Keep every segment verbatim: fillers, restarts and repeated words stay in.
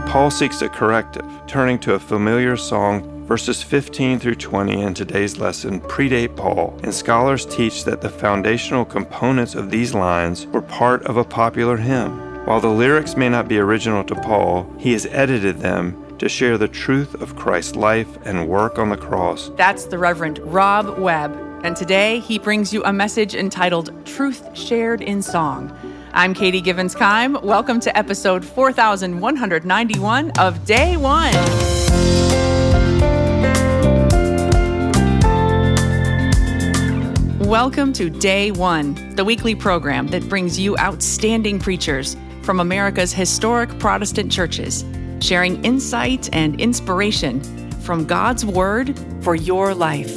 Paul seeks a corrective, turning to a familiar song. Verses fifteen through twenty in today's lesson predate Paul, and scholars teach that the foundational components of these lines were part of a popular hymn. While the lyrics may not be original to Paul, he has edited them to share the truth of Christ's life and work on the cross. That's the Reverend Rob Webb, and today he brings you a message entitled Truth Shared in Song. I'm Katie Givens-Keim. Welcome to episode four thousand one hundred ninety-one of Day One. Welcome to Day One, the weekly program that brings you outstanding preachers from America's historic Protestant churches, sharing insight and inspiration from God's Word for your life.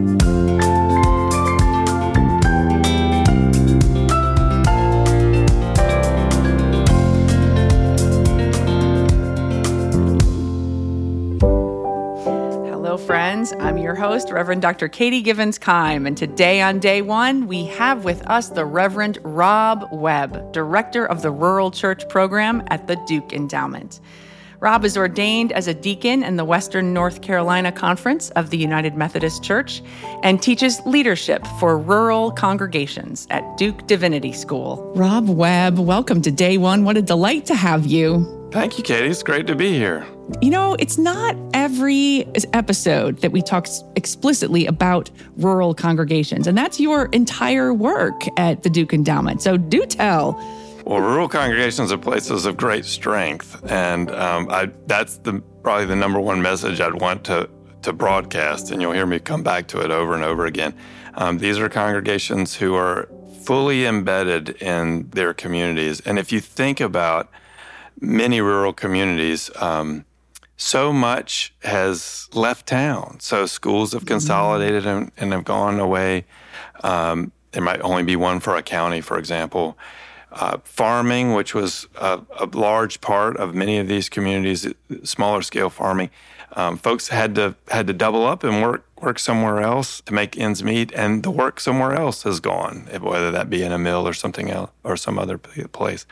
Friends, I'm your host, Reverend Doctor Katie Givens-Keim, and today on Day One, we have with us the Reverend Rob Webb, Director of the Rural Church Program at the Duke Endowment. Rob is ordained as a deacon in the Western North Carolina Conference of the United Methodist Church and teaches leadership for rural congregations at Duke Divinity School. Rob Webb, welcome to Day One. What a delight to have you. Thank you, Katie. It's great to be here. You know, it's not every episode that we talk explicitly about rural congregations, and that's your entire work at the Duke Endowment. So do tell. Well, rural congregations are places of great strength, and um, I, that's the probably the number one message I'd want to, to broadcast, and you'll hear me come back to it over and over again. Um, these are congregations who are fully embedded in their communities, and if you think about many rural communities, um, so much has left town. So schools have consolidated and, and have gone away. Um, there might only be one for a county, for example. Uh, farming, which was a, a large part of many of these communities, smaller scale farming, um, folks had to had to double up and work work somewhere else to make ends meet, and the work somewhere else has gone, whether that be in a mill or something else or some other place.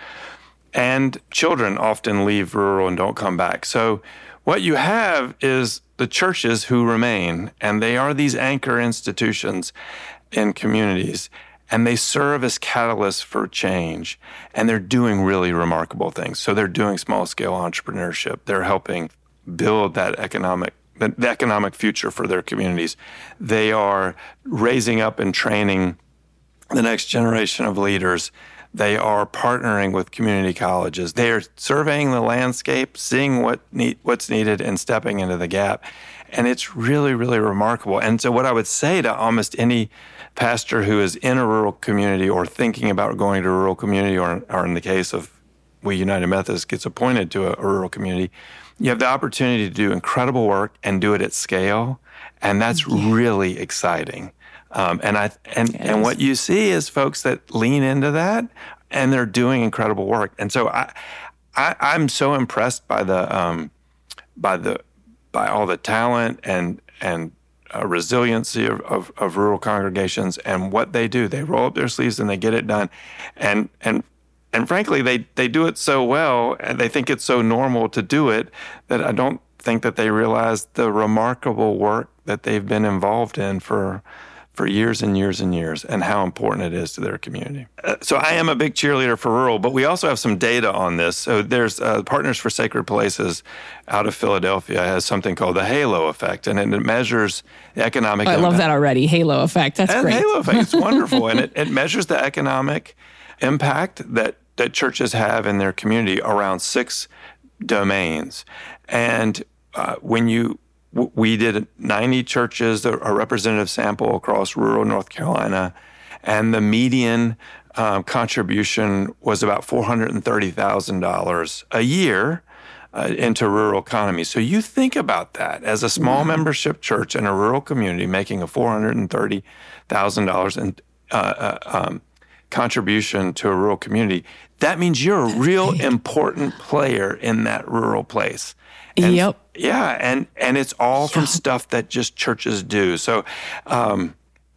And children often leave rural and don't come back. So what you have is the churches who remain, and they are these anchor institutions in communities, and they serve as catalysts for change, and they're doing really remarkable things. So they're doing small-scale entrepreneurship. They're helping build that economic the economic future for their communities. They are raising up and training the next generation of leaders. They are partnering with community colleges. They are surveying the landscape, seeing what need, what's needed, and stepping into the gap. And it's really, really remarkable. And so what I would say to almost any pastor who is in a rural community or thinking about going to a rural community, or, or in the case of we United Methodist gets appointed to a, a rural community, you have the opportunity to do incredible work and do it at scale. And that's yeah. really exciting. Um, and I and, yes. and what you see is folks that lean into that, and they're doing incredible work. And so I, I I'm so impressed by the um, by the by all the talent and and uh, resiliency of, of, of rural congregations and what they do. They roll up their sleeves and they get it done, and and and frankly, they they do it so well, and they think it's so normal to do it that I don't think that they realize the remarkable work that they've been involved in for. for years and years and years, and how important it is to their community. Uh, so I am a big cheerleader for rural, but we also have some data on this. So there's uh, Partners for Sacred Places out of Philadelphia has something called the halo effect, and it measures the economic... Oh, I love that already, halo effect. That's and great. Halo effect, it's wonderful, and it, it measures the economic impact that, that churches have in their community around six domains. And uh, when you... We did ninety churches, a representative sample across rural North Carolina, and the median um, contribution was about four hundred thirty thousand dollars a year uh, into rural economy. So you think about that as a small wow. membership church in a rural community making a four hundred thirty thousand dollars in, uh, uh, um, contribution to a rural community. That means you're a real important player in that rural place. And, yep. Yeah, and, and it's all from yep. stuff that just churches do. So um,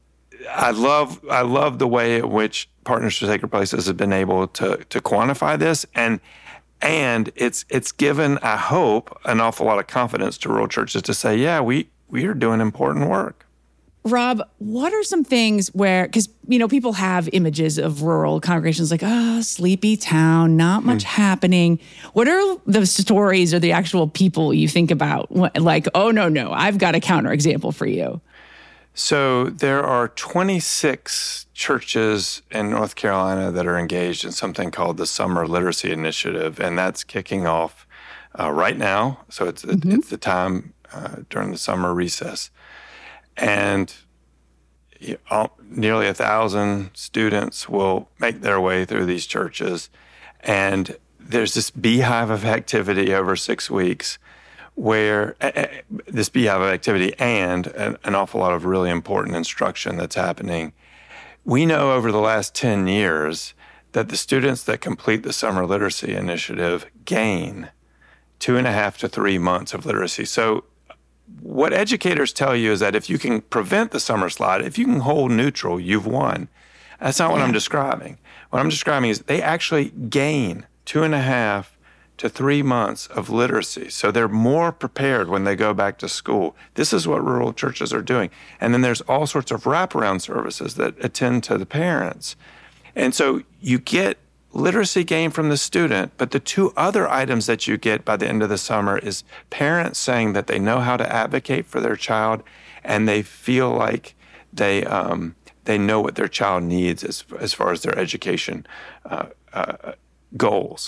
I love I love the way in which Partners for Sacred Places have been able to to quantify this, and And it's it's given, I hope, an awful lot of confidence to rural churches to say, yeah, we, we are doing important work. Rob, what are some things where, because, you know, people have images of rural congregations like, oh, sleepy town, not much mm. happening. What are the stories or the actual people you think about? Like, oh, no, no, I've got a counterexample for you. So there are twenty-six churches in North Carolina that are engaged in something called the Summer Literacy Initiative, and that's kicking off uh, right now. So it's, mm-hmm. it's the time uh, during the summer recess. And you know, nearly a thousand students will make their way through these churches. And there's this beehive of activity over six weeks where uh, this beehive of activity and an, an awful lot of really important instruction that's happening. We know over the last ten years that the students that complete the Summer Literacy Initiative gain two and a half to three months of literacy. So what educators tell you is that if you can prevent the summer slide, if you can hold neutral, you've won. That's not what yeah. I'm describing. What I'm describing is they actually gain two and a half to three months of literacy. So they're more prepared when they go back to school. This is what rural churches are doing. And then there's all sorts of wraparound services that attend to the parents. And so you get literacy gain from the student, but the two other items that you get by the end of the summer is parents saying that they know how to advocate for their child and they feel like they um, they know what their child needs as, as far as their education uh, uh, goals.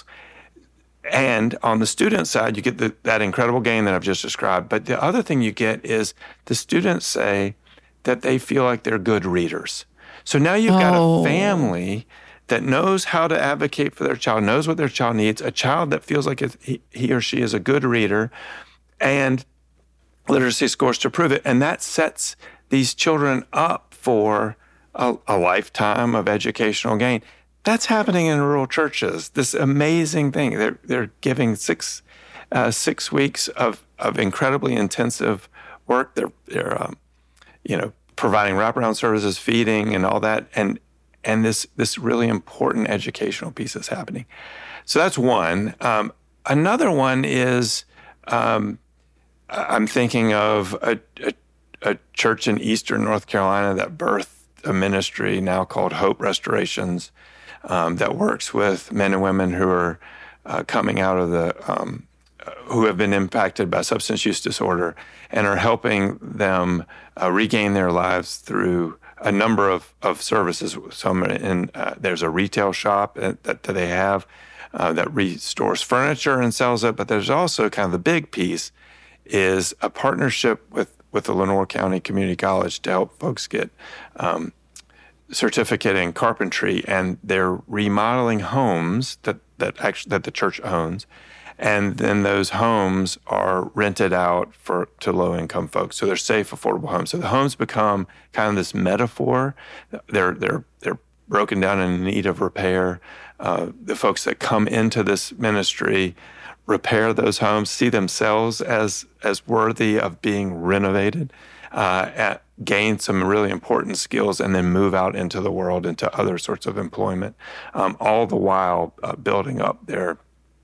And on the student side, you get the, that incredible gain that I've just described. But the other thing you get is the students say that they feel like they're good readers. So now you've got oh. a family that knows how to advocate for their child, knows what their child needs, a child that feels like he, he or she is a good reader, and literacy scores to prove it. And that sets these children up for a, a lifetime of educational gain. That's happening in rural churches. This amazing thing. They're they're giving six uh, six weeks of, of incredibly intensive work. They're they're um, you know providing wraparound services, feeding, and all that. And and this this really important educational piece is happening. So that's one. Um, another one is um, I'm thinking of a, a a church in Eastern North Carolina that birthed a ministry now called Hope Restorations. Um, that works with men and women who are uh, coming out of the, um, who have been impacted by substance use disorder and are helping them uh, regain their lives through a number of, of services. Some in, uh, there's a retail shop that, that they have uh, that restores furniture and sells it, but there's also kind of the big piece is a partnership with, with the Lenoir County Community College to help folks get um, certificate in carpentry, and they're remodeling homes that that actually that the church owns, and then those homes are rented out for to low income folks. So they're safe, affordable homes. So the homes become kind of this metaphor. They're they're they're broken down and in need of repair. Uh, the folks that come into this ministry repair those homes, see themselves as as worthy of being renovated. Uh, at, gain some really important skills, and then move out into the world, into other sorts of employment, um, all the while uh, building up their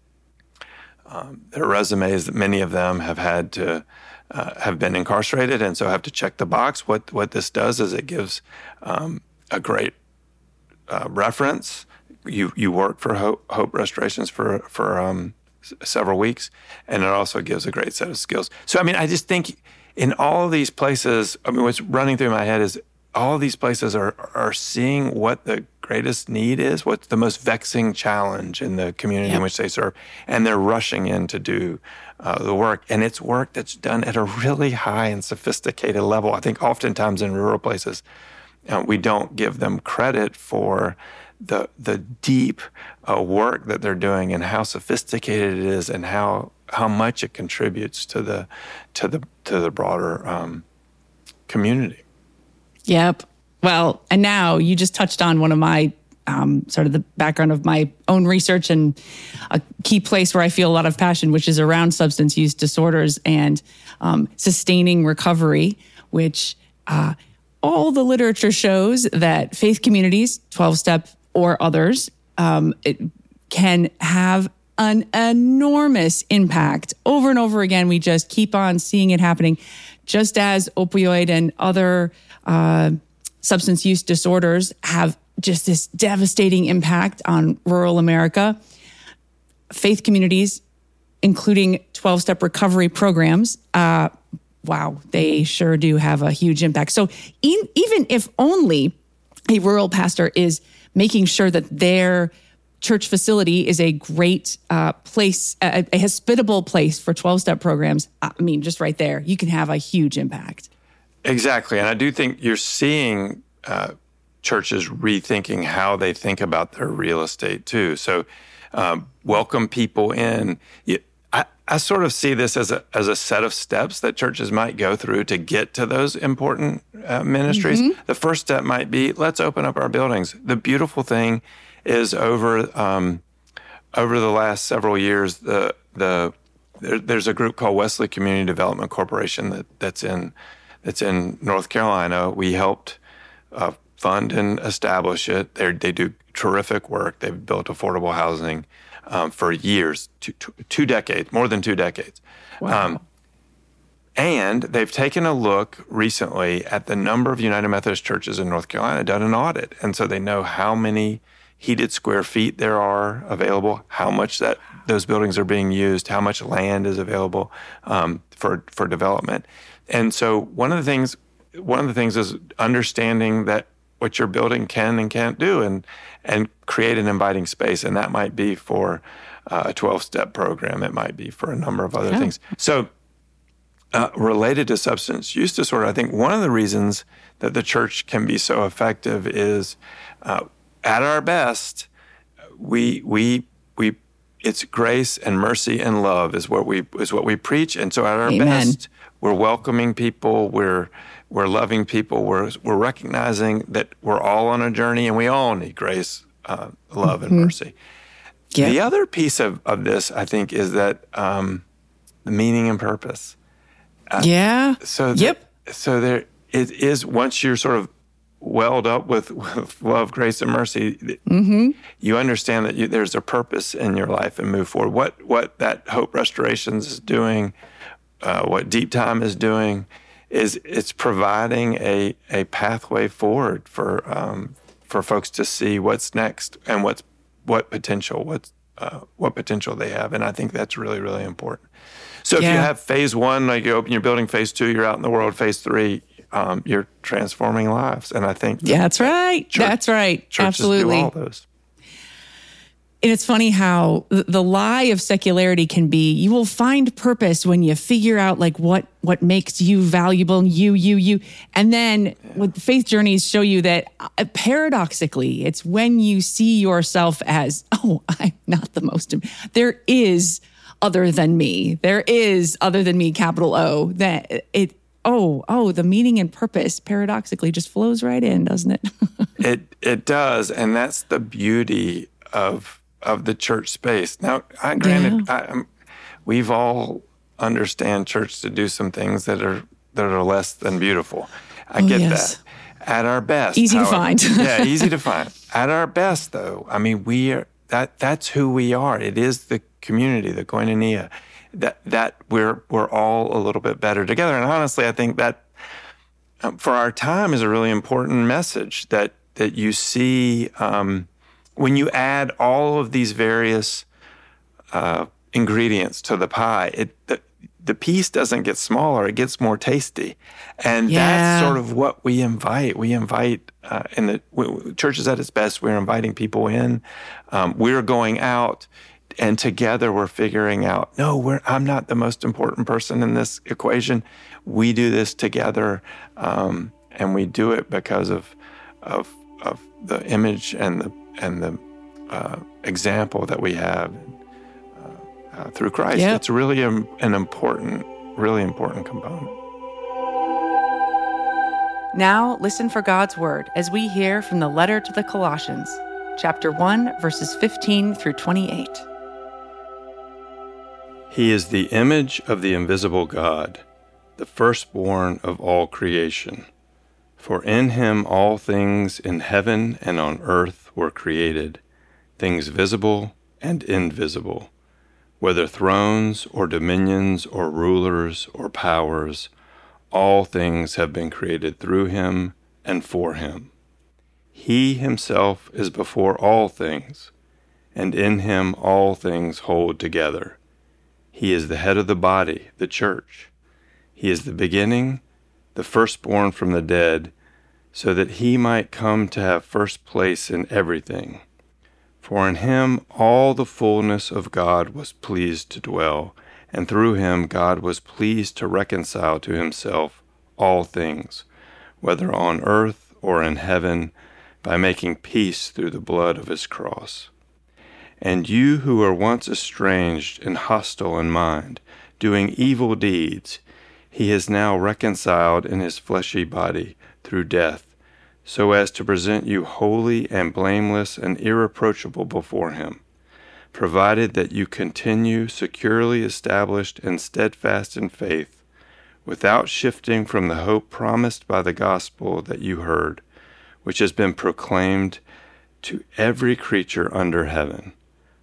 um, their resumes. That many of them have had to uh, have been incarcerated, and so have to check the box. What what this does is it gives um, a great uh, reference. You you work for Hope, Hope Restorations for for um, s- several weeks, and it also gives a great set of skills. So I mean, I just think. In all of these places, I mean, what's running through my head is all of these places are are seeing what the greatest need is, what's the most vexing challenge in the community yep. in which they serve, and they're rushing in to do uh, the work. And it's work that's done at a really high and sophisticated level. I think oftentimes in rural places, uh, we don't give them credit for the the deep uh, work that they're doing and how sophisticated it is and how how much it contributes to the to the to the broader um, community. Yep. Well, and now you just touched on one of my um, sort of the background of my own research and a key place where I feel a lot of passion, which is around substance use disorders and um, sustaining recovery, which uh, all the literature shows that faith communities, twelve-step or others, um, it can have an enormous impact. Over and over again, we just keep on seeing it happening. Just as opioid and other uh, substance use disorders have just this devastating impact on rural America, faith communities, including twelve-step recovery programs, uh, wow, they sure do have a huge impact. So in, even if only a rural pastor is making sure that their church facility is a great uh, place, a, a hospitable place for twelve-step programs, I mean, just right there, you can have a huge impact. Exactly. And I do think you're seeing uh, churches rethinking how they think about their real estate too. So um, welcome people in. I, I sort of see this as a as a set of steps that churches might go through to get to those important uh, ministries. Mm-hmm. The first step might be, let's open up our buildings. The beautiful thing is over um, over the last several years, the the there, there's a group called Wesley Community Development Corporation that that's in that's in North Carolina. We helped uh, fund and establish it. They they do terrific work. They've built affordable housing um, for years, two, two, two decades, more than two decades. Wow. Um, and they've taken a look recently at the number of United Methodist churches in North Carolina, done an audit, and so they know how many heated square feet there are available, how much that those buildings are being used, how much land is available um, for for development. And so one of the things one of the things is understanding that what your building can and can't do, and and create an inviting space. And that might be for uh, a twelve-step program. It might be for a number of other yeah. things. So uh, related to substance use disorder, I think one of the reasons that the church can be so effective is uh, at our best, we we we it's grace and mercy and love is what we is what we preach. And so at our Amen. best, we're welcoming people, we're we're loving people, we're we're recognizing that we're all on a journey and we all need grace, uh, love, and mm-hmm. mercy. Yeah. The other piece of, of this, I think, is that um, the meaning and purpose. Uh, yeah. So that, yep. So there it is. Once you're sort of welled up with, with love, grace, and mercy, mm-hmm. you understand that you, there's a purpose in your life and move forward. What what that Hope Restorations is doing, uh, what Deep Time is doing, is it's providing a a pathway forward for um, for folks to see what's next and what's what potential what's uh, what potential they have, and I think that's really really important. So if yeah. you have phase one, like you open your building, phase two, you're out in the world, phase three, um, you're transforming lives. And I think that yeah, that's right. Church, that's right. Churches Absolutely. do all those. And it's funny how the lie of secularity can be, you will find purpose when you figure out like what, what makes you valuable, you, you, you. And then yeah. with faith journeys show you that uh, paradoxically, it's when you see yourself as, oh, I'm not the most, there is other than me. There is other than me, capital O, that it, oh, oh, the meaning and purpose paradoxically just flows right in, doesn't it? it it does. And that's the beauty of of the church space. Now, I granted, yeah. I, we've all understand church to do some things that are that are less than beautiful. I oh, get yes. that. At our best. Easy however, to find. yeah, easy to find. At our best, though, I mean, we are, that that's who we are. It is the community, the koinonia, that that we're we're all a little bit better together. And honestly, I think that um, for our time is a really important message that that you see um, when you add all of these various uh, ingredients to the pie. It the, the piece doesn't get smaller; it gets more tasty, and yeah. that's sort of what we invite. We invite uh, in the w- church is at its best. We're inviting people in. Um, we're going out. And together we're figuring out, no, we're, I'm not the most important person in this equation. We do this together, um, and we do it because of of of the image and the and the uh, example that we have uh, uh, through Christ. Yep. It's really a, an important, really important component. Now listen for God's word as we hear from the letter to the Colossians, chapter one, verses fifteen through twenty-eight. He is the image of the invisible God, the firstborn of all creation. For in him all things in heaven and on earth were created, things visible and invisible, whether thrones or dominions or rulers or powers, all things have been created through him and for him. He himself is before all things, and in him all things hold together. He is the head of the body, the church. He is the beginning, the firstborn from the dead, so that he might come to have first place in everything. For in him all the fullness of God was pleased to dwell, and through him God was pleased to reconcile to himself all things, whether on earth or in heaven, by making peace through the blood of his cross. And you who were once estranged and hostile in mind, doing evil deeds, he is now reconciled in his fleshy body through death, so as to present you holy and blameless and irreproachable before him, provided that you continue securely established and steadfast in faith, without shifting from the hope promised by the gospel that you heard, which has been proclaimed to every creature under heaven.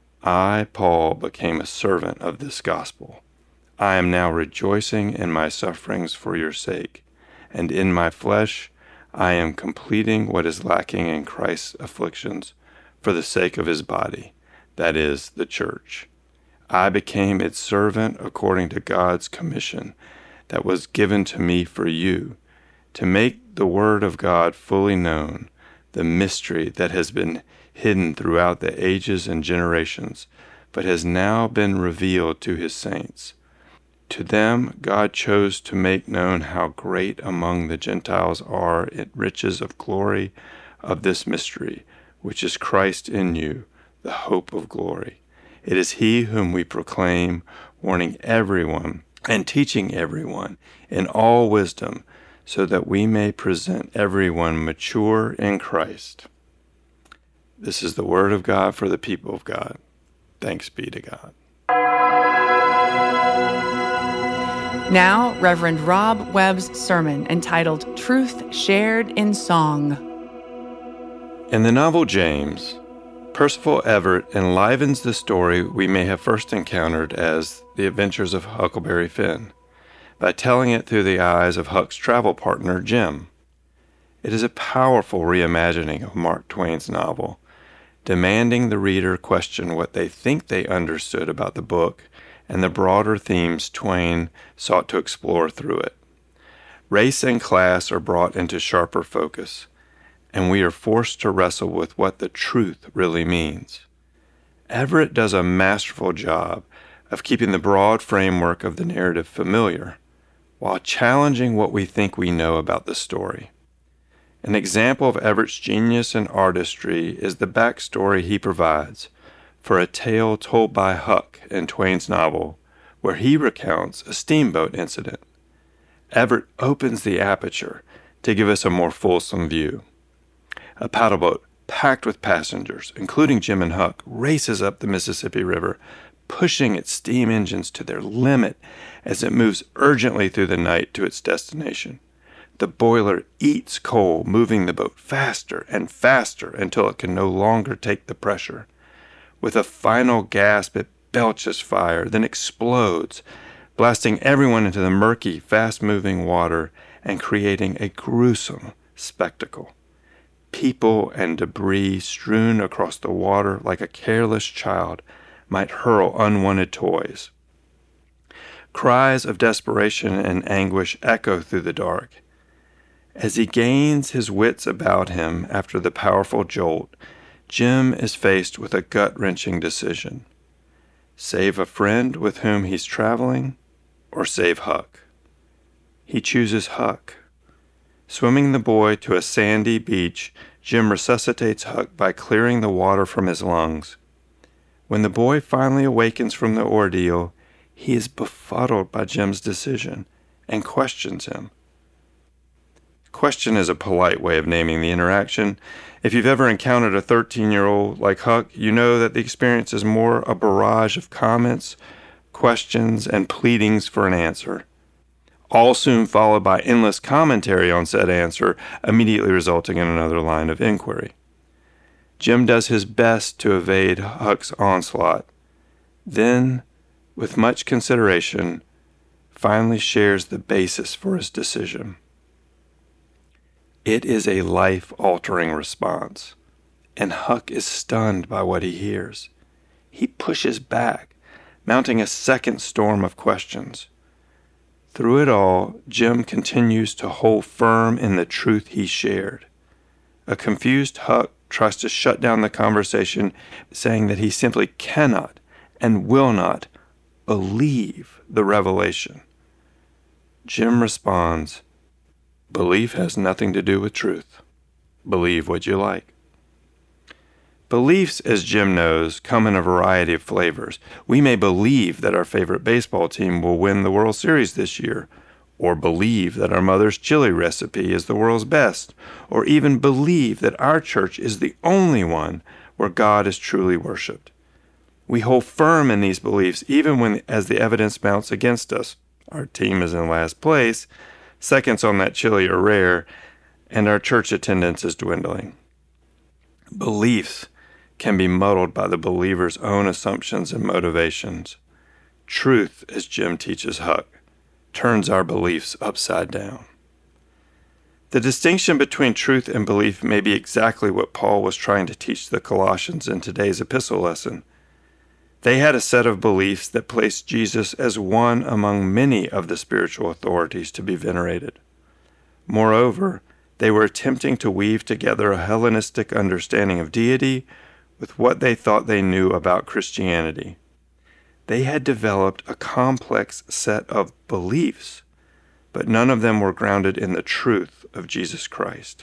I, Paul, became a servant of this gospel. I am now rejoicing in my sufferings for your sake, and in my flesh I am completing what is lacking in Christ's afflictions for the sake of his body, that is, the church. I became its servant according to God's commission that was given to me for you, to make the word of God fully known, the mystery that has been hidden throughout the ages and generations, but has now been revealed to his saints. To them God chose to make known how great among the Gentiles are the riches of glory of this mystery, which is Christ in you, the hope of glory. It is he whom we proclaim, warning everyone and teaching everyone in all wisdom, so that we may present everyone mature in Christ. This is the word of God for the people of God. Thanks be to God. Now, Reverend Rob Webb's sermon entitled Truth Shared in Song. In the novel James, Percival Everett enlivens the story we may have first encountered as The Adventures of Huckleberry Finn by telling it through the eyes of Huck's travel partner, Jim. It is a powerful reimagining of Mark Twain's novel, demanding the reader question what they think they understood about the book and the broader themes Twain sought to explore through it. Race and class are brought into sharper focus, and we are forced to wrestle with what the truth really means. Everett does a masterful job of keeping the broad framework of the narrative familiar, while challenging what we think we know about the story. An example of Everett's genius and artistry is the backstory he provides for a tale told by Huck in Twain's novel, where he recounts a steamboat incident. Everett opens the aperture to give us a more fulsome view. A paddle boat packed with passengers, including Jim and Huck, races up the Mississippi River, pushing its steam engines to their limit as it moves urgently through the night to its destination. The boiler eats coal, moving the boat faster and faster until it can no longer take the pressure. With a final gasp, it belches fire, then explodes, blasting everyone into the murky, fast-moving water and creating a gruesome spectacle. People and debris strewn across the water like a careless child might hurl unwanted toys. Cries of desperation and anguish echo through the dark. As he gains his wits about him after the powerful jolt, Jim is faced with a gut-wrenching decision. Save a friend with whom he's traveling, or save Huck? He chooses Huck. Swimming the boy to a sandy beach, Jim resuscitates Huck by clearing the water from his lungs. When the boy finally awakens from the ordeal, he is befuddled by Jim's decision and questions him. Question is a polite way of naming the interaction. If you've ever encountered a thirteen-year-old like Huck, you know that the experience is more a barrage of comments, questions, and pleadings for an answer, all soon followed by endless commentary on said answer, immediately resulting in another line of inquiry. Jim does his best to evade Huck's onslaught. Then with much consideration, finally shares the basis for his decision. It is a life-altering response, and Huck is stunned by what he hears. He pushes back, mounting a second storm of questions. Through it all, Jim continues to hold firm in the truth he shared. A confused Huck tries to shut down the conversation, saying that he simply cannot and will not believe the revelation. Jim responds, "Belief has nothing to do with truth. Believe what you like." Beliefs, as Jim knows, come in a variety of flavors. We may believe that our favorite baseball team will win the World Series this year, or believe that our mother's chili recipe is the world's best, or even believe that our church is the only one where God is truly worshiped. We hold firm in these beliefs even when, as the evidence mounts against us, our team is in last place, seconds on that chili are rare, and our church attendance is dwindling. Beliefs can be muddled by the believer's own assumptions and motivations. Truth, as Jim teaches Huck, turns our beliefs upside down. The distinction between truth and belief may be exactly what Paul was trying to teach the Colossians in today's epistle lesson. They had a set of beliefs that placed Jesus as one among many of the spiritual authorities to be venerated. Moreover, they were attempting to weave together a Hellenistic understanding of deity with what they thought they knew about Christianity. They had developed a complex set of beliefs, but none of them were grounded in the truth of Jesus Christ.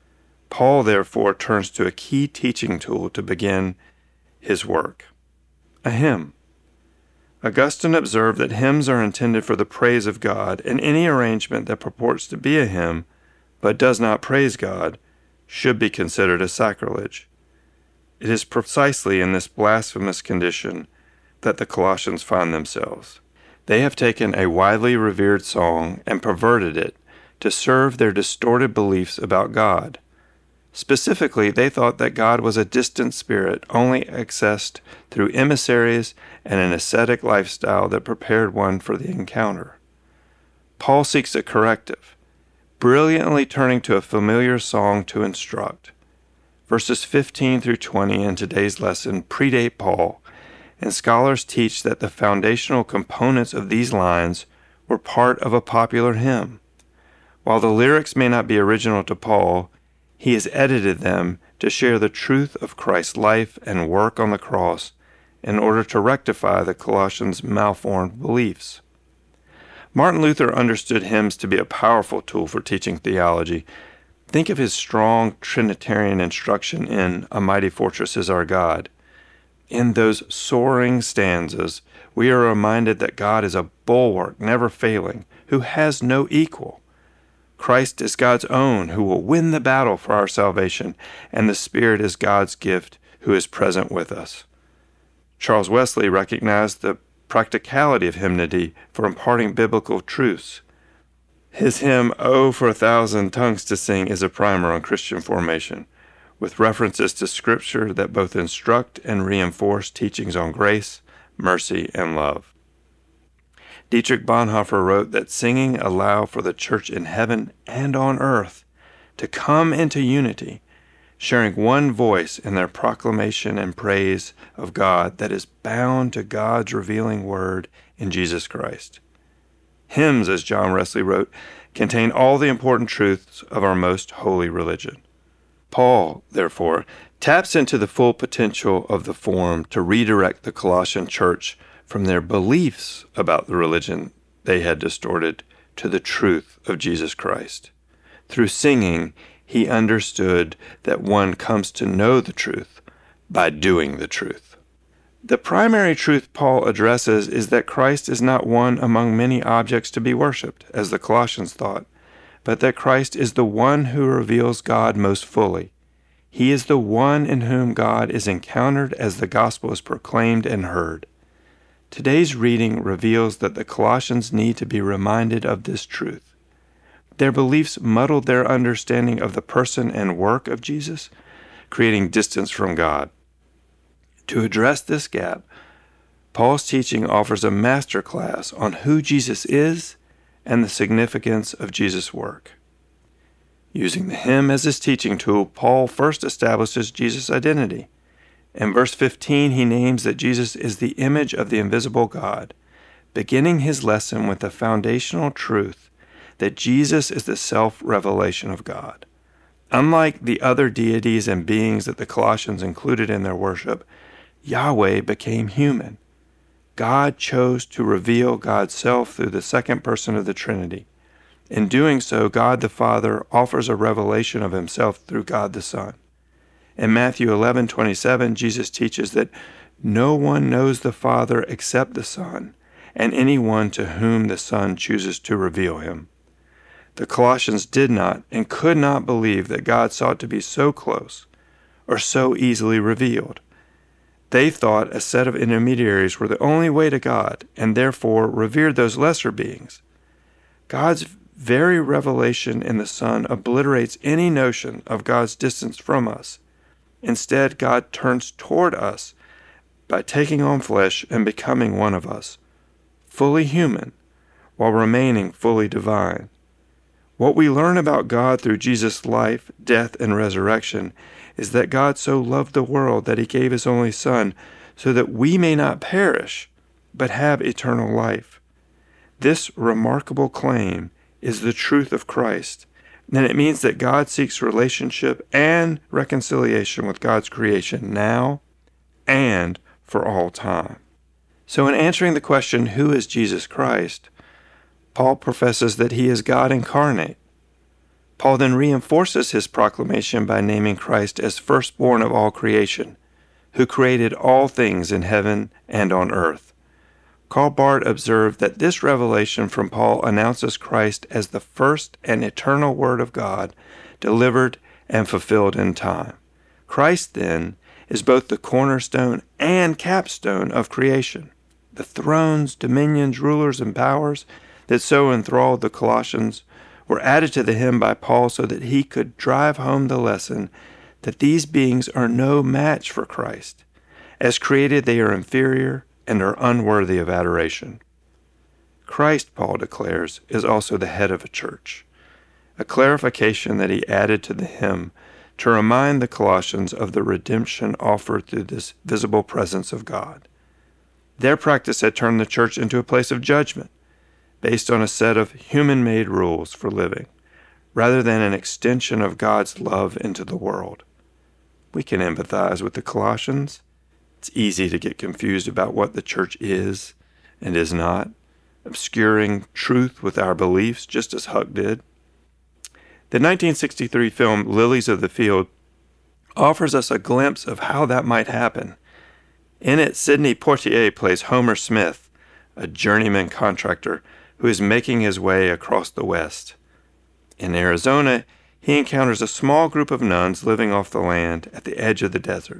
Paul, therefore, turns to a key teaching tool to begin his work, a hymn. Augustine observed that hymns are intended for the praise of God, and any arrangement that purports to be a hymn but does not praise God should be considered a sacrilege. It is precisely in this blasphemous condition that the Colossians find themselves. They have taken a widely revered song and perverted it to serve their distorted beliefs about God. Specifically, they thought that God was a distant spirit only accessed through emissaries and an ascetic lifestyle that prepared one for the encounter. Paul seeks a corrective, brilliantly turning to a familiar song to instruct. Verses fifteen through twenty in today's lesson predate Paul, and scholars teach that the foundational components of these lines were part of a popular hymn. While the lyrics may not be original to Paul, he has edited them to share the truth of Christ's life and work on the cross in order to rectify the Colossians' malformed beliefs. Martin Luther understood hymns to be a powerful tool for teaching theology. Think of his strong Trinitarian instruction in A Mighty Fortress is Our God. In those soaring stanzas, we are reminded that God is a bulwark never failing, who has no equal. Christ is God's own, who will win the battle for our salvation, and the Spirit is God's gift, who is present with us. Charles Wesley recognized the practicality of hymnody for imparting biblical truths. His hymn, "Oh, for a Thousand Tongues to Sing," is a primer on Christian formation, with references to Scripture that both instruct and reinforce teachings on grace, mercy, and love. Dietrich Bonhoeffer wrote that singing allow for the church in heaven and on earth to come into unity, sharing one voice in their proclamation and praise of God that is bound to God's revealing word in Jesus Christ. Hymns, as John Wesley wrote, contain all the important truths of our most holy religion. Paul, therefore, taps into the full potential of the form to redirect the Colossian church from their beliefs about the religion they had distorted to the truth of Jesus Christ. Through singing, he understood that one comes to know the truth by doing the truth. The primary truth Paul addresses is that Christ is not one among many objects to be worshipped, as the Colossians thought, but that Christ is the one who reveals God most fully. He is the one in whom God is encountered as the gospel is proclaimed and heard. Today's reading reveals that the Colossians need to be reminded of this truth. Their beliefs muddled their understanding of the person and work of Jesus, creating distance from God. To address this gap, Paul's teaching offers a master class on who Jesus is and the significance of Jesus' work. Using the hymn as his teaching tool, Paul first establishes Jesus' identity. In verse fifteen, he names that Jesus is the image of the invisible God, beginning his lesson with the foundational truth that Jesus is the self-revelation of God. Unlike the other deities and beings that the Colossians included in their worship, Yahweh became human. God chose to reveal God's self through the second person of the Trinity. In doing so, God the Father offers a revelation of himself through God the Son. In Matthew eleven twenty-seven, Jesus teaches that no one knows the Father except the Son, and anyone to whom the Son chooses to reveal him. The Colossians did not and could not believe that God sought to be so close or so easily revealed. They thought a set of intermediaries were the only way to God, and therefore revered those lesser beings. God's very revelation in the Son obliterates any notion of God's distance from us. Instead, God turns toward us by taking on flesh and becoming one of us, fully human, while remaining fully divine. What we learn about God through Jesus' life, death, and resurrection is that God so loved the world that he gave his only Son so that we may not perish, but have eternal life. This remarkable claim is the truth of Christ, and it means that God seeks relationship and reconciliation with God's creation now and for all time. So in answering the question, who is Jesus Christ, Paul professes that he is God incarnate. Paul then reinforces his proclamation by naming Christ as firstborn of all creation, who created all things in heaven and on earth. Karl Barth observed that this revelation from Paul announces Christ as the first and eternal Word of God, delivered and fulfilled in time. Christ, then, is both the cornerstone and capstone of creation. The thrones, dominions, rulers, and powers that so enthralled the Colossians were added to the hymn by Paul so that he could drive home the lesson that these beings are no match for Christ. As created, they are inferior and are unworthy of adoration. Christ, Paul declares, is also the head of a church, a clarification that he added to the hymn to remind the Colossians of the redemption offered through this visible presence of God. Their practice had turned the church into a place of judgment, based on a set of human-made rules for living, rather than an extension of God's love into the world. We can empathize with the Colossians. It's easy to get confused about what the church is and is not, obscuring truth with our beliefs, just as Huck did. The nineteen sixty-three film Lilies of the Field offers us a glimpse of how that might happen. In it, Sidney Poitier plays Homer Smith, a journeyman contractor who is making his way across the West. In Arizona, he encounters a small group of nuns living off the land at the edge of the desert.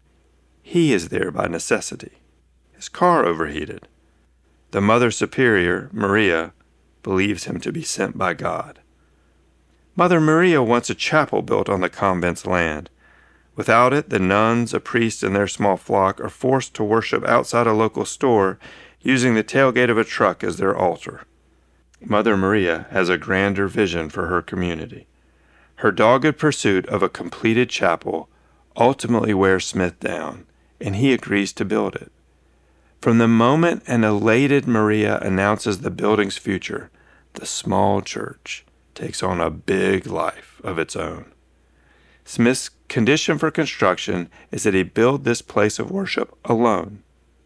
He is there by necessity. His car overheated. The Mother Superior, Maria, believes him to be sent by God. Mother Maria wants a chapel built on the convent's land. Without it, the nuns, a priest, and their small flock are forced to worship outside a local store, using the tailgate of a truck as their altar. Mother Maria has a grander vision for her community. Her dogged pursuit of a completed chapel ultimately wears Smith down, and he agrees to build it. From the moment an elated Maria announces the building's future, the small church takes on a big life of its own. Smith's condition for construction is that he build this place of worship alone.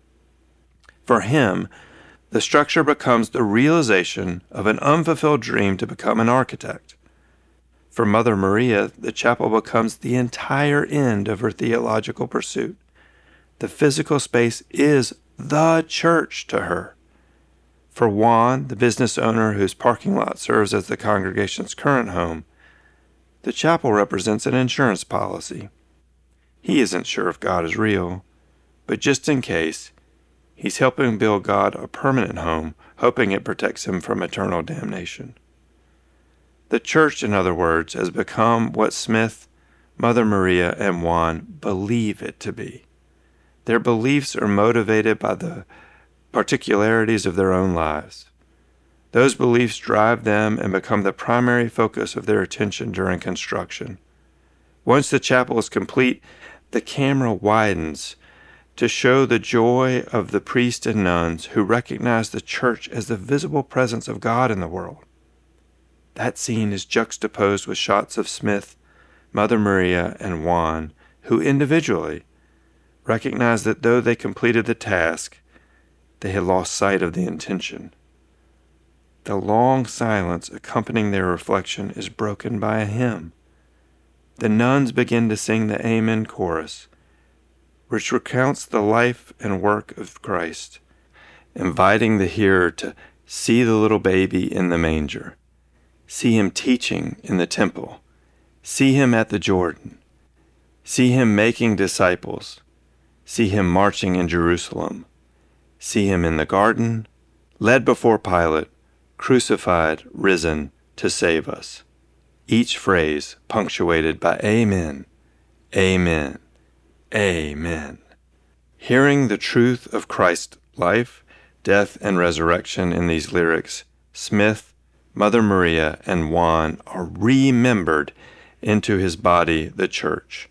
For him, the structure becomes the realization of an unfulfilled dream to become an architect. For Mother Maria, the chapel becomes the entire end of her theological pursuit. The physical space is the church to her. For Juan, the business owner whose parking lot serves as the congregation's current home, the chapel represents an insurance policy. He isn't sure if God is real, but just in case, he's helping build God a permanent home, hoping it protects him from eternal damnation. The church, in other words, has become what Smith, Mother Maria, and Juan believe it to be. Their beliefs are motivated by the particularities of their own lives. Those beliefs drive them and become the primary focus of their attention during construction. Once the chapel is complete, the camera widens to show the joy of the priests and nuns who recognize the church as the visible presence of God in the world. That scene is juxtaposed with shots of Smith, Mother Maria, and Juan, who individually recognize that though they completed the task, they had lost sight of the intention. The long silence accompanying their reflection is broken by a hymn. The nuns begin to sing the Amen chorus, which recounts the life and work of Christ, inviting the hearer to see the little baby in the manger, see him teaching in the temple, see him at the Jordan, see him making disciples, see him marching in Jerusalem, see him in the garden, led before Pilate, crucified, risen to save us. Each phrase punctuated by Amen, Amen, Amen. Hearing the truth of Christ's life, death, and resurrection in these lyrics, Smith, Mother Maria, and Juan are remembered into his body, the church.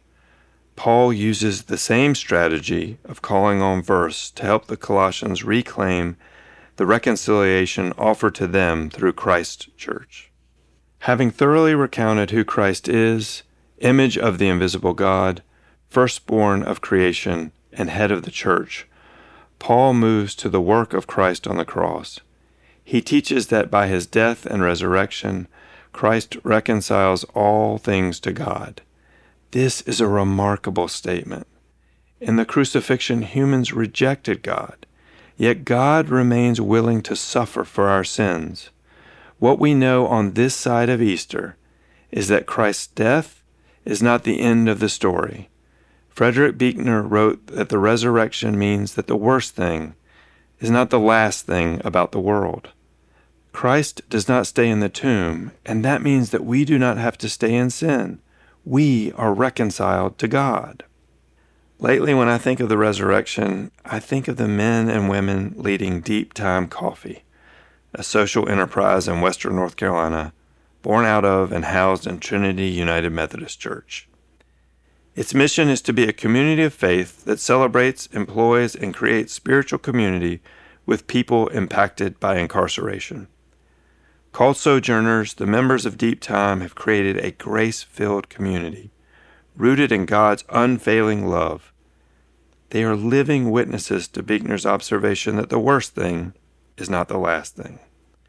Paul uses the same strategy of calling on verse to help the Colossians reclaim the reconciliation offered to them through Christ's church. Having thoroughly recounted who Christ is, image of the invisible God, firstborn of creation, and head of the church, Paul moves to the work of Christ on the cross. He teaches that by his death and resurrection, Christ reconciles all things to God. This is a remarkable statement. In the crucifixion, humans rejected God, yet God remains willing to suffer for our sins. What we know on this side of Easter is that Christ's death is not the end of the story. Frederick Buechner wrote that the resurrection means that the worst thing is not the last thing about the world. Christ does not stay in the tomb, and that means that we do not have to stay in sin. We are reconciled to God. Lately, when I think of the resurrection, I think of the men and women leading Deep Time Coffee, a social enterprise in western North Carolina, born out of and housed in Trinity United Methodist Church. Its mission is to be a community of faith that celebrates, employs, and creates spiritual community with people impacted by incarceration. Called Sojourners, the members of Deep Time have created a grace-filled community, rooted in God's unfailing love. They are living witnesses to Buechner's observation that the worst thing is not the last thing.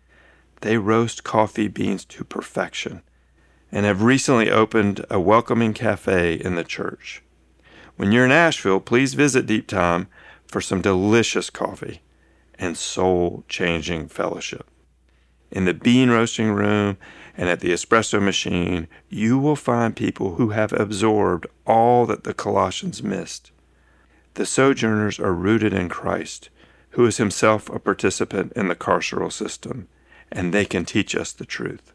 They roast coffee beans to perfection and have recently opened a welcoming cafe in the church. When you're in Asheville, please visit Deep Time for some delicious coffee and soul-changing fellowship. In the bean roasting room and at the espresso machine, you will find people who have absorbed all that the Colossians missed. The Sojourners are rooted in Christ, who is himself a participant in the carceral system, and they can teach us the truth.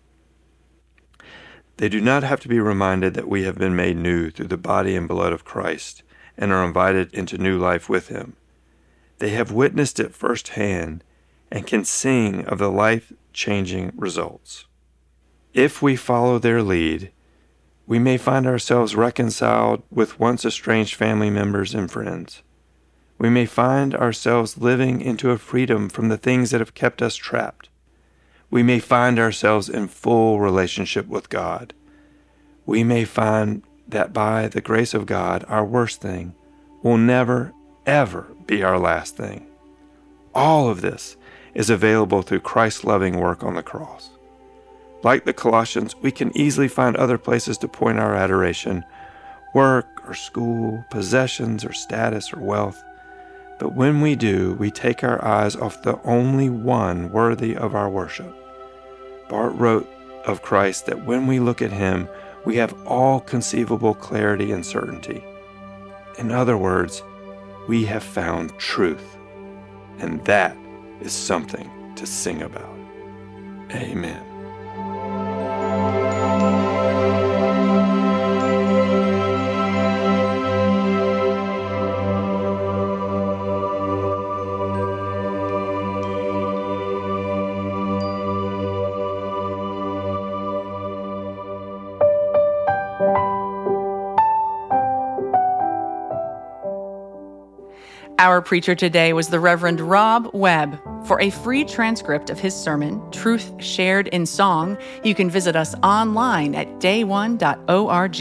They do not have to be reminded that we have been made new through the body and blood of Christ and are invited into new life with him. They have witnessed it firsthand and can sing of the life-changing results. If we follow their lead, we may find ourselves reconciled with once estranged family members and friends. We may find ourselves living into a freedom from the things that have kept us trapped. We may find ourselves in full relationship with God. We may find that by the grace of God, our worst thing will never, ever be our last thing. All of this is available through Christ's loving work on the cross. Like the Colossians, we can easily find other places to point our adoration, work or school, possessions or status or wealth. But when we do, we take our eyes off the only one worthy of our worship. Barth wrote of Christ that when we look at him, we have all conceivable clarity and certainty. In other words, we have found truth, and that is something to sing about. Amen. Our preacher today was the Reverend Rob Webb. For a free transcript of his sermon, Truth Shared in Song, you can visit us online at day one dot org.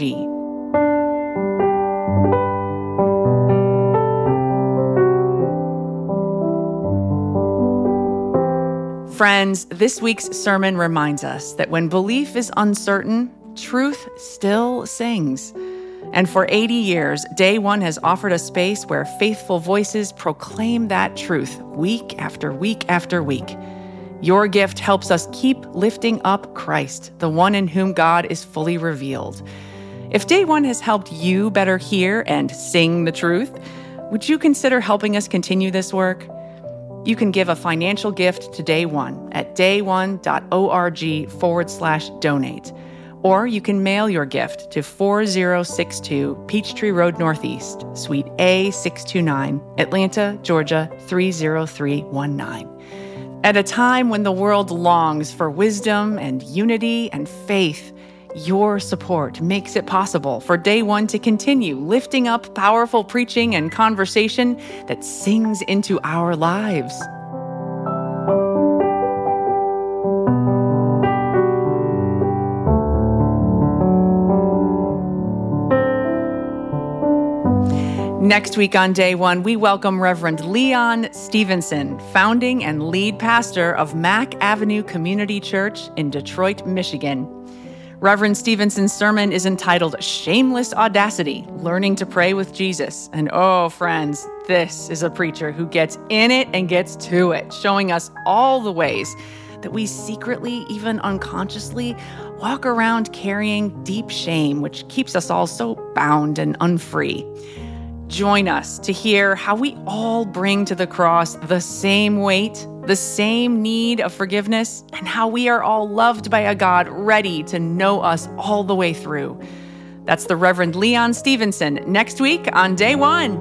Friends, this week's sermon reminds us that when belief is uncertain, truth still sings. And for eighty years, Day One has offered a space where faithful voices proclaim that truth week after week after week. Your gift helps us keep lifting up Christ, the one in whom God is fully revealed. If Day One has helped you better hear and sing the truth, would you consider helping us continue this work? You can give a financial gift to Day One at day one dot org forward slash donate. Or you can mail your gift to four oh six two Peachtree Road Northeast, Suite A six two nine, Atlanta, Georgia three oh three one nine. At a time when the world longs for wisdom and unity and faith, your support makes it possible for Day One to continue lifting up powerful preaching and conversation that sings into our lives. Next week on Day One, we welcome Reverend Leon Stevenson, founding and lead pastor of Mack Avenue Community Church in Detroit, Michigan. Reverend Stevenson's sermon is entitled Shameless Audacity, Learning to Pray with Jesus. And oh, friends, this is a preacher who gets in it and gets to it, showing us all the ways that we secretly, even unconsciously, walk around carrying deep shame, which keeps us all so bound and unfree. Join us to hear how we all bring to the cross the same weight, the same need of forgiveness, and how we are all loved by a God ready to know us all the way through. That's the Reverend Leon Stevenson next week on Day One.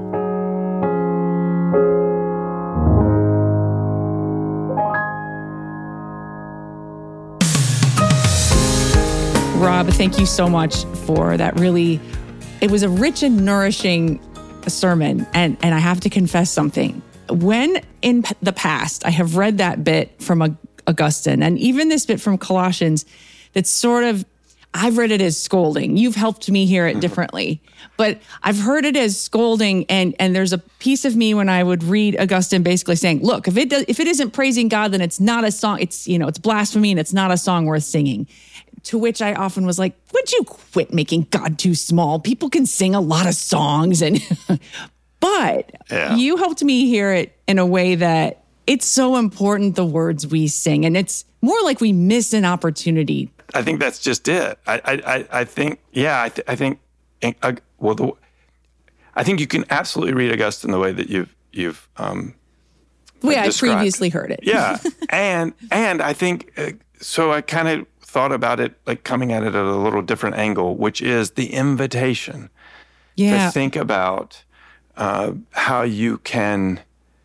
Rob, thank you so much for that really, it was a rich and nourishing sermon. And, and I have to confess something. When in p- the past, I have read that bit from Augustine and even this bit from Colossians, that's sort of, I've read it as scolding. You've helped me hear it differently, but I've heard it as scolding. And, and there's a piece of me when I would read Augustine basically saying, look, if it does, if it isn't praising God, then it's not a song. It's, you know, it's blasphemy and it's not a song worth singing. To which I often was like, would you quit making God too small? People can sing a lot of songs. And but yeah. You helped me hear it in a way that it's so important, the words we sing. And it's more like we miss an opportunity. I think that's just it. I I, I think, yeah, I, th- I think, uh, well, the, I think you can absolutely read Augustine the way that you've, you've um, the way I described. previously heard it. Yeah. and, and I think, uh, so I kind of thought about it, like coming at it at a little different angle, which is the invitation yeah. to think about uh, how you can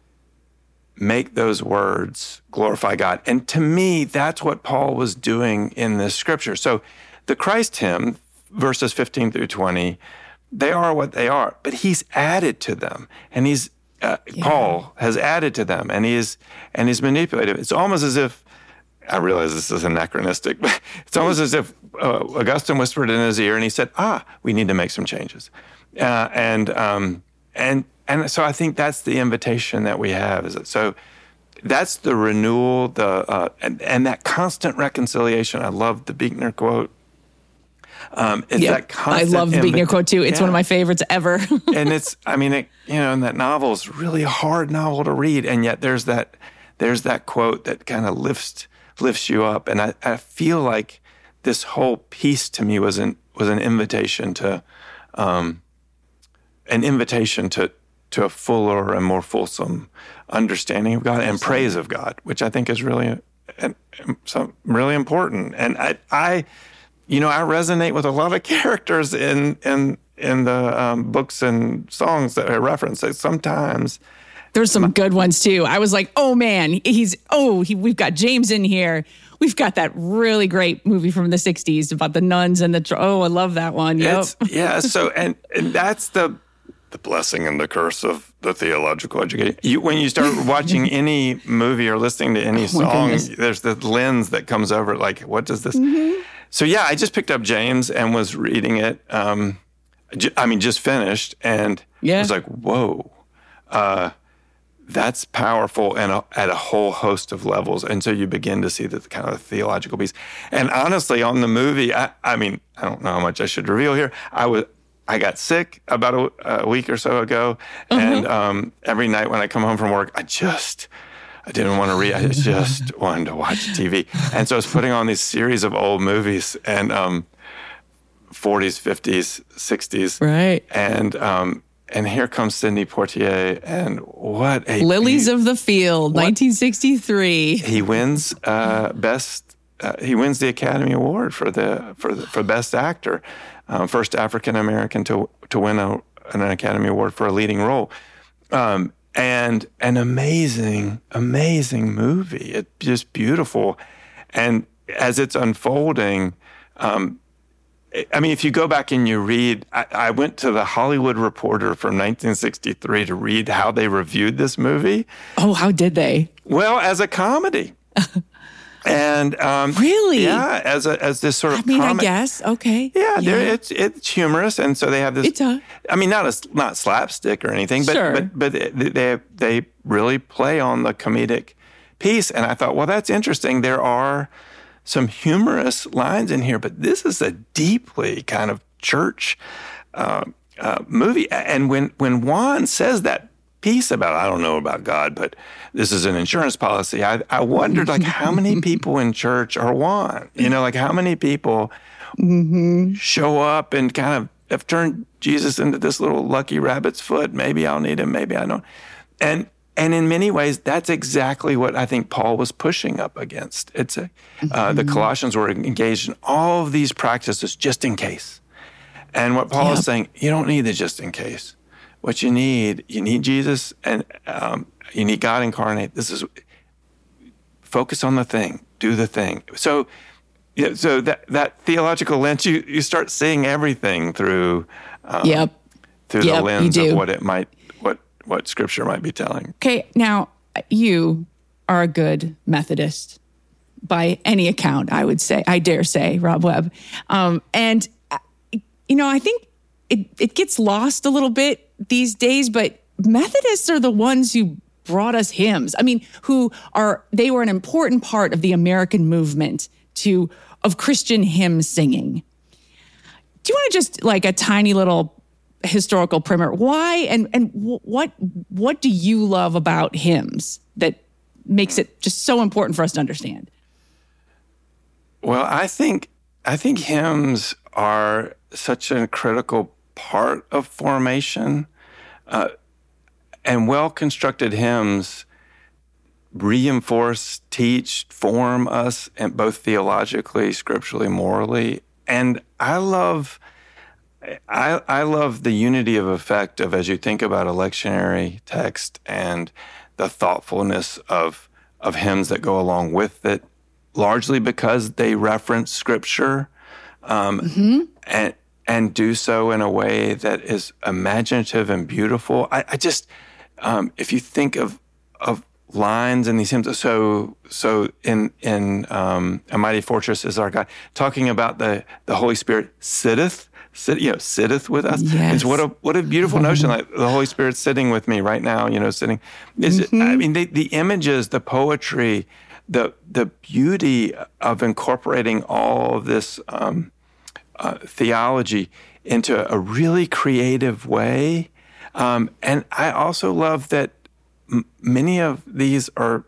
make those words glorify God. And to me, that's what Paul was doing in this scripture. So the Christ hymn, verses fifteen through twenty, they are what they are, but he's added to them. And he's, uh, yeah. Paul has added to them, and he's, and he's manipulated. It's almost as if, I realize this is anachronistic, but it's almost as if uh, Augustine whispered in his ear and he said, ah, we need to make some changes. Uh, and um, and and so I think that's the invitation that we have. Is it? So that's the renewal, the uh, and, and that constant reconciliation. I love the Buechner quote. Um, it's yep. that constant I love the invi- Buechner quote too. It's yeah. one of my favorites ever. And it's, I mean, it, you know, and that novel is really a hard novel to read, and yet there's that there's that quote that kind of lifts lifts you up. And I, I feel like this whole piece to me was an was an invitation to um, an invitation to to a fuller and more fulsome understanding of God and praise of God, which I think is really and so really important. And I, I, you know, I resonate with a lot of characters in in in the um, books and songs that I reference. So sometimes there's some good ones too. I was like, oh man, he's oh he, we've got James in here. We've got that really great movie from the sixties about the nuns and the oh, I love that one. Yep. It's, yeah. So and and that's the the blessing and the curse of the theological education. You, when you start watching any movie or listening to any Oh, song, there's the lens that comes over it, like, what does this... Mm-hmm. So, yeah, I just picked up James and was reading it. Um, j- I mean, just finished, and yeah. I was like, whoa, uh, that's powerful and a, at a whole host of levels. And so you begin to see the kind of theological piece. And honestly, on the movie, I, I mean, I don't know how much I should reveal here. I was... I got sick about a, a week or so ago, uh-huh. and um, every night when I come home from work, I just, I didn't want to read. I just wanted to watch T V. And so I was putting on these series of old movies, and um, forties, fifties, sixties. Right. And um, and here comes Sidney Poitier, and what a... Lilies he, of the Field, what, nineteen sixty-three. He wins uh, best, uh, he wins the Academy Award for the for the, for Best Actor. Um, first African-American to to win a, an Academy Award for a leading role. Um, and an amazing, amazing movie. It's just beautiful. And as it's unfolding, um, I mean, if you go back and you read, I, I went to the Hollywood Reporter from nineteen sixty-three to read how they reviewed this movie. Oh, how did they? Well, as a comedy. And um, really, yeah, as a as this sort of I mean, comic, I guess okay, yeah, yeah. it's it's humorous, and so they have this. It's a, I mean, not a, not slapstick or anything, but sure. but but they they really play on the comedic piece, and I thought, well, that's interesting. There are some humorous lines in here, but this is a deeply kind of church uh, uh, movie, and when when Juan says that piece about, I don't know about God, but this is an insurance policy. I, I wondered, like, how many people in church are Juan? You know, like, how many people mm-hmm. show up and kind of have turned Jesus into this little lucky rabbit's foot? Maybe I'll need him, maybe I don't. And and in many ways, that's exactly what I think Paul was pushing up against. It's a, mm-hmm. uh, the Colossians were engaged in all of these practices just in case. And what Paul yep. is saying, you don't need the just in case. What you need, you need Jesus and um, you need God incarnate. This is, focus on the thing, do the thing. So, yeah, so that that theological lens, you, you start seeing everything through, um, yep. through yep, the lens of what it might, what what Scripture might be telling. Okay, now you are a good Methodist by any account, I would say, I dare say, Rob Webb, um, and you know, I think it it gets lost a little bit these days, but Methodists are the ones who brought us hymns. I mean, who are, they were an important part of the American movement to, of Christian hymn singing. Do you want to just like a tiny little historical primer? Why and, and what, what do you love about hymns that makes it just so important for us to understand? Well, I think, I think hymns are such a critical part of formation, uh, and well-constructed hymns reinforce, teach, form us, and both theologically, scripturally, morally. And I love, I, I love the unity of effect of, as you think about a lectionary text and the thoughtfulness of of hymns that go along with it, largely because they reference Scripture, um, mm-hmm. and. and do so in a way that is imaginative and beautiful. I, I just, um, if you think of of lines in these hymns, so so in in um, A Mighty Fortress Is Our God, talking about the the Holy Spirit sitteth, sit, you know, sitteth with us. Yes. It's what a what a beautiful notion. Like the Holy Spirit sitting with me right now, you know, sitting. Is mm-hmm. I mean, the, the images, the poetry, the the beauty of incorporating all of this. Um, Uh, theology into a really creative way. Um, and I also love that m- many of these are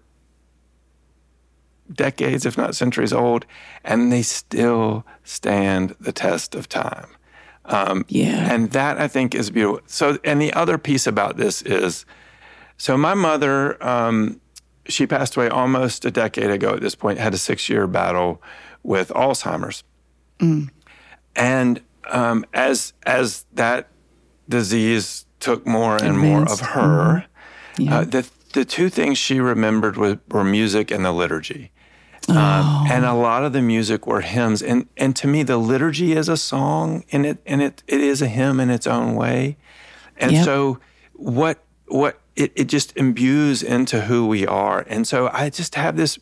decades, if not centuries old, and they still stand the test of time. Um, yeah. And that, I think, is beautiful. So, and the other piece about this is, so my mother, um, she passed away almost a decade ago at this point, had a six-year battle with Alzheimer's. Mm. And um, as as that disease took more and Advanced. more of her, mm-hmm. yeah. uh, the the two things she remembered were, were music and the liturgy. Oh. Um, and a lot of the music were hymns. And and to me, the liturgy is a song, and it and it it is a hymn in its own way. And Yep. so what what it, it just imbues into who we are. And so I just have this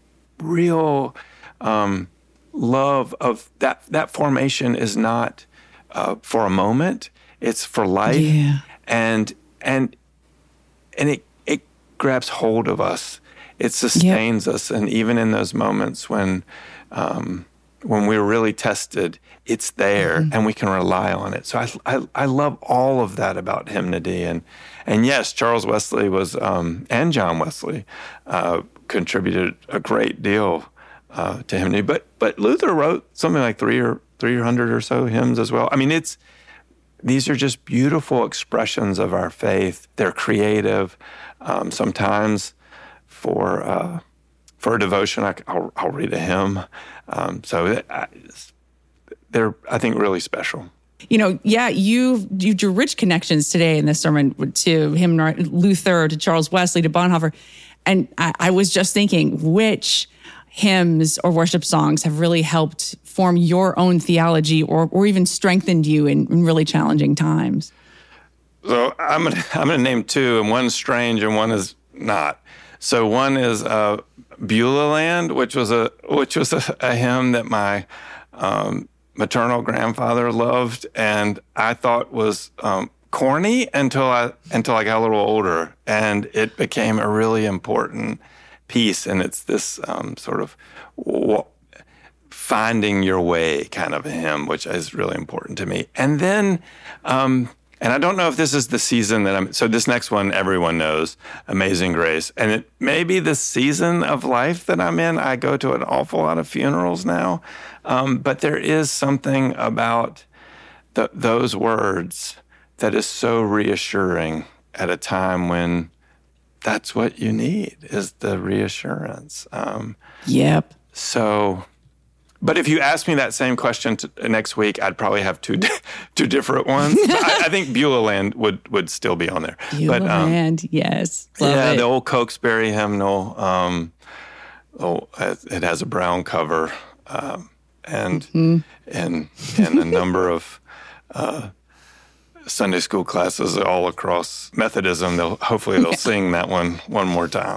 real um, love of that. That formation is not uh, for a moment; it's for life, Yeah. and and and it it grabs hold of us. It sustains us, and even in those moments when um, when we're really tested, it's there, Mm-hmm. and we can rely on it. So I, I I love all of that about hymnody, and and yes, Charles Wesley was um, and John Wesley uh, contributed a great deal uh, to hymnody, but but Luther wrote something like three or three hundred or so hymns as well. I mean, it's these are just beautiful expressions of our faith. They're creative. Um, sometimes for uh, for a devotion, I, will I'll read a hymn. Um, so I, they're, I think, really special. You know, yeah, you you drew rich connections today in this sermon to him, Luther, to Charles Wesley, to Bonhoeffer. And I, I was just thinking, which hymns or worship songs have really helped form your own theology or or even strengthened you in, in really challenging times? So I'm gonna I'm gonna name two, and one's strange and one is not. So one is uh, Beulah Land, which was a which was a, a hymn that my um, maternal grandfather loved, and I thought was um, corny until I until I got a little older, and it became a really important piece. And it's this um, sort of w- finding your way kind of a hymn, which is really important to me. And then. Um, And I don't know if this is the season that I'm, so this next one, everyone knows, Amazing Grace. And it may be the season of life that I'm in. I go to an awful lot of funerals now. Um, but there is something about the, those words that is so reassuring at a time when that's what you need, is the reassurance. Um, Yep. so... But if you ask me that same question to, next week, I'd probably have two two different ones. I, I think Beulah Land would, would still be on there. Beulah but, um, Land, yes. Love yeah, it. the old Cokesbury hymnal. Um, oh, it has a brown cover, um, and Mm-hmm. and and a number of uh, Sunday school classes all across Methodism. They'll hopefully they'll Yeah. sing that one one more time.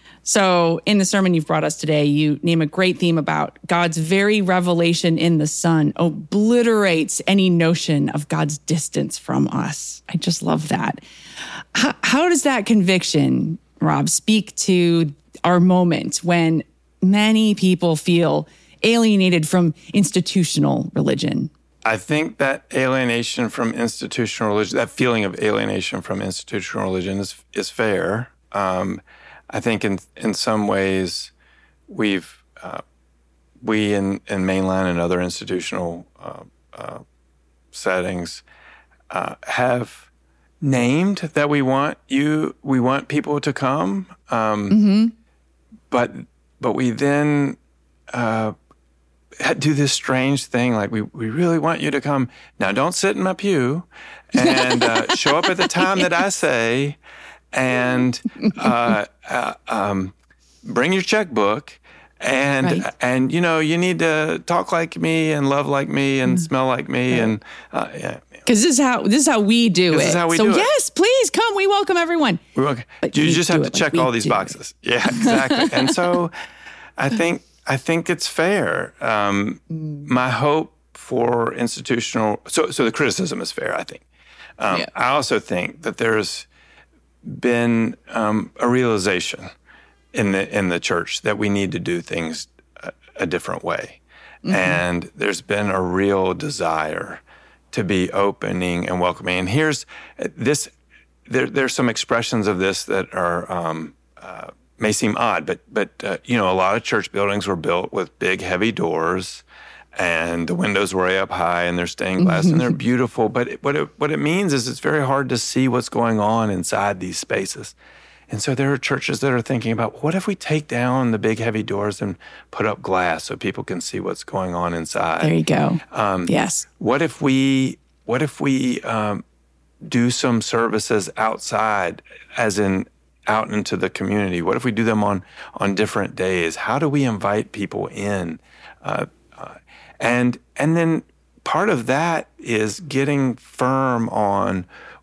So in the sermon you've brought us today, you name a great theme about God's very revelation in the Son obliterates any notion of God's distance from us. I just love that. How, how does that conviction, Rob, speak to our moment when many people feel alienated from institutional religion? I think that alienation from institutional religion, that feeling of alienation from institutional religion is is fair. Um, I think in in some ways we've uh, we in, in mainline and other institutional uh, uh, settings uh, have named that we want you we want people to come, um, Mm-hmm. but but we then uh, do this strange thing like we we really want you to come. Now don't sit in my pew and uh, show up at the time that I say. And uh, uh, um, bring your checkbook, and Right. and you know you need to talk like me and love like me and mm. smell like me, right. and uh, yeah. Because this is how this is how we do this it. Is how we so do it. yes, please come. We welcome everyone. We welcome. But you we just have to like check all these boxes. It. Yeah, exactly. And so, I think I think it's fair. Um, mm. My hope for institutional so so the criticism is fair. I think. Um, yeah. I also think that there's been um, a realization in the in the church that we need to do things a, a different way, mm-hmm. and there's been a real desire to be opening and welcoming. And here's this: there there's some expressions of this that are um, uh, may seem odd, but but uh, you know, a lot of church buildings were built with big, heavy doors. And the windows were way up high, and they're stained glass, and they're beautiful. But it, what it what it means is it's very hard to see what's going on inside these spaces. And so there are churches that are thinking about, what if we take down the big, heavy doors and put up glass so people can see what's going on inside? There you go. Um, yes. What if we what if we um, do some services outside, as in out into the community? What if we do them on on different days? How do we invite people in? Uh, And and then part of that is getting firm on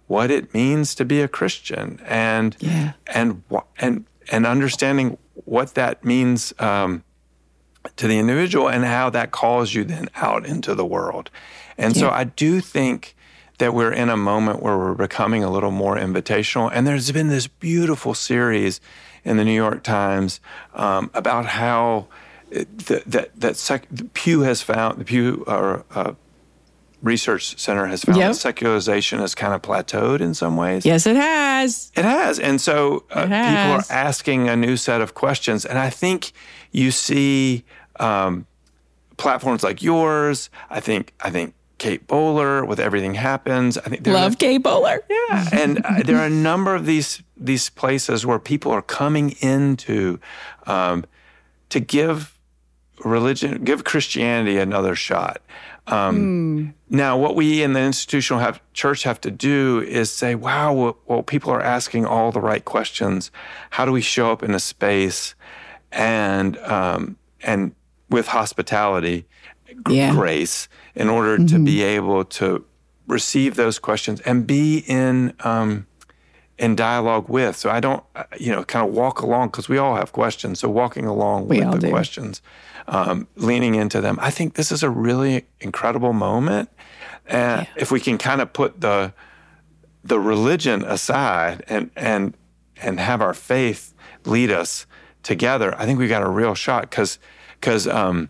what it means to be a Christian, and yeah. and and and understanding what that means um, to the individual, and how that calls you then out into the world. And yeah. so I do think that we're in a moment where we're becoming a little more invitational. And there's been this beautiful series in the New York Times um, about how that that, that sec- Pew has found, the Pew uh, uh, Research Center has found yep. that secularization has kind of plateaued in some ways. Yes, it has. It has. And so uh, has. people are asking a new set of questions. And I think you see um, platforms like yours. I think I think Kate Bowler with Everything Happens. I think Love a, Kate Bowler. Yeah. And uh, there are a number of these these places where people are coming into um, to give religion, give Christianity another shot. Um, mm. Now, what we in the institutional have, church have to do is say, wow, well, well, people are asking all the right questions. How do we show up in a space and um, and with hospitality, g- yeah. grace, in order mm-hmm. to be able to receive those questions and be in um, in dialogue with. So I don't, you know, kind of walk along, because we all have questions. So walking along we with the do. questions. Um, leaning into them. I think this is a really incredible moment. And yeah. if we can kind of put the the religion aside and and and have our faith lead us together, I think we got a real shot. Because because um,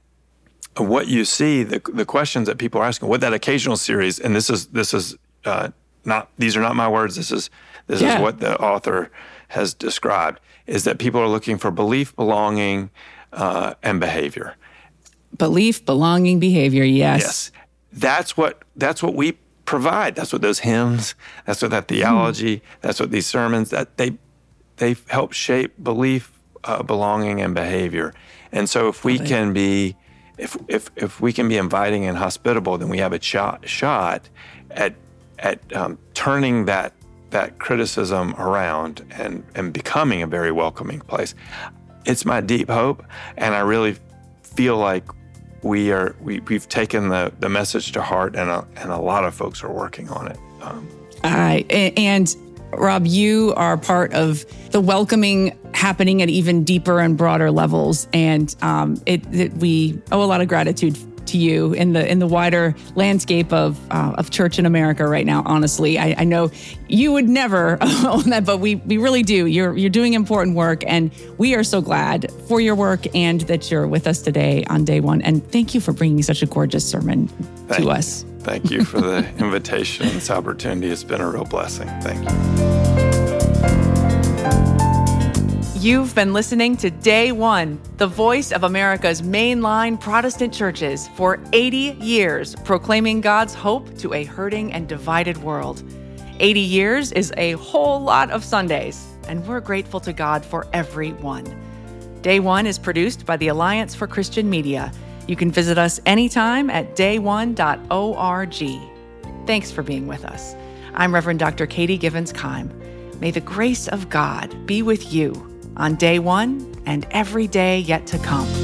what you see, the the questions that people are asking, what that occasional series, and this is this is uh, not these are not my words. This is this yeah. is what the author has described. Is that people are looking for belief, belonging, Uh, and behavior. Belief, belonging, behavior, yes. Yes. That's what that's what we provide. That's what those hymns, that's what that theology, mm. that's what these sermons, that they they help shape belief, uh, belonging, and behavior. And so if we okay. can be if if if we can be inviting and hospitable, then we have a shot shot at at um, turning that that criticism around and and becoming a very welcoming place. It's my deep hope, and I really feel like we are we, we've taken the, the message to heart, and a, and a lot of folks are working on it. Um, I and Rob, you are part of the welcoming happening at even deeper and broader levels, and um, it, it we owe a lot of gratitude to you in the in the wider landscape of uh, of church in America right now. Honestly, I, I know you would never own that, but we we really do. You're you're doing important work, and we are so glad for your work and that you're with us today on day one. And thank you for bringing such a gorgeous sermon thank to you. us. Thank you for the invitation and this opportunity. It's been a real blessing. Thank you. You've been listening to Day One, the voice of America's mainline Protestant churches for eighty years, proclaiming God's hope to a hurting and divided world. eighty years is a whole lot of Sundays, and we're grateful to God for every one. Day One is produced by the Alliance for Christian Media. You can visit us anytime at day one dot org. Thanks for being with us. I'm Reverend Doctor Katie Givens-Keim. May the grace of God be with you on day one and every day yet to come.